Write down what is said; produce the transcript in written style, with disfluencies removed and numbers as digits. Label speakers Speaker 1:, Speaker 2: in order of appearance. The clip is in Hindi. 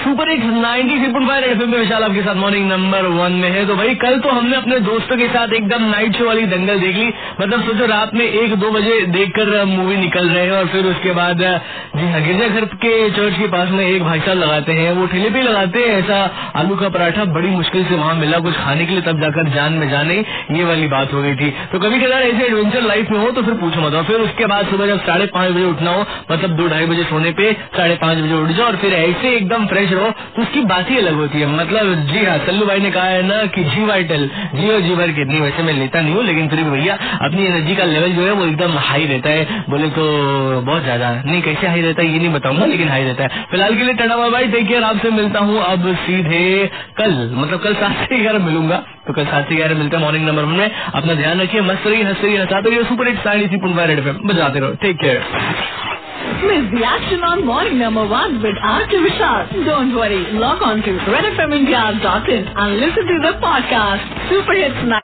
Speaker 1: सुपर हिट 93.5 एफएम में विशाल आपके साथ मॉर्निंग नंबर 1 में है। तो भाई कल तो हमने अपने दोस्तों के साथ एकदम नाइट शो वाली दंगल देख ली। मतलब सोचो रात में 1-2 बजे देखकर मूवी निकल रहे हैं और फिर उसके बाद जी हाँ गिरजाघर के चर्च के पास में एक भाई साहब लगाते हैं, वो ठेले पे लगाते हैं ऐसा आलू का पराठा, बड़ी मुश्किल से वहाँ मिला कुछ खाने के लिए, तब जाकर जान में जाने ये वाली बात हो गई थी। तो कभी कभार ऐसे एडवेंचर लाइफ में हो तो फिर पूछो मत। और फिर उसके बाद सुबह जब 5:30 बजे उठना हो, मतलब 2-2:30 बजे सोने पे 5:30 बजे उठ जाओ और फिर ऐसे एकदम फ्रेश रहो तो उसकी बात ही अलग होती है। मतलब जी हाँ सल्लू भाई ने कहा है ना कि जी वाइटल जियो जी भर कितनी, वैसे मैं लेता नहीं हूँ लेकिन फिर भी भैया अपनी एनर्जी का लेवल जो है वो एकदम हाई रहता है। बोले तो बहुत ज्यादा नहीं, कैसे हाई रहता है ये नहीं बताऊंगा लेकिन हाई रहता है। फिलहाल के लिए tata bye bye, take care, आपसे मिलता हूँ अब सीधे कल, मतलब कल 7 से 11 मिलूंगा। तो कल 7 से 11 मिलते हैं मॉर्निंग नंबर में। अपना ध्यान रखिए, मस्त रहिए, हंसते रहिए, हंसाते रहिए। सुपर हिट 93.5 रेड एफएम बजाते रहो। Take care.
Speaker 2: Miss the action on morning number 1 with R.K. Vishal. Don't worry, log on to redfmindia.in and listen to the podcast. Super Hits 9.